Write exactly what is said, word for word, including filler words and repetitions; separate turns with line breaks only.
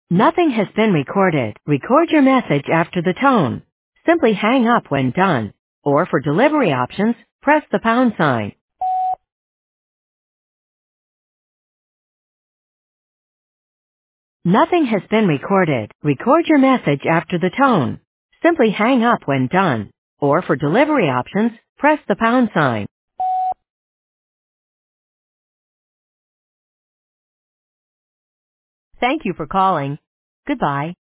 Nothing has been recorded. Record your message after the tone. Simply hang up when done. Or for delivery options, press the pound sign. Nothing has been recorded. Record your message after the tone. Simply hang up when done. Or for delivery options, press the pound sign. Thank you for calling. Goodbye.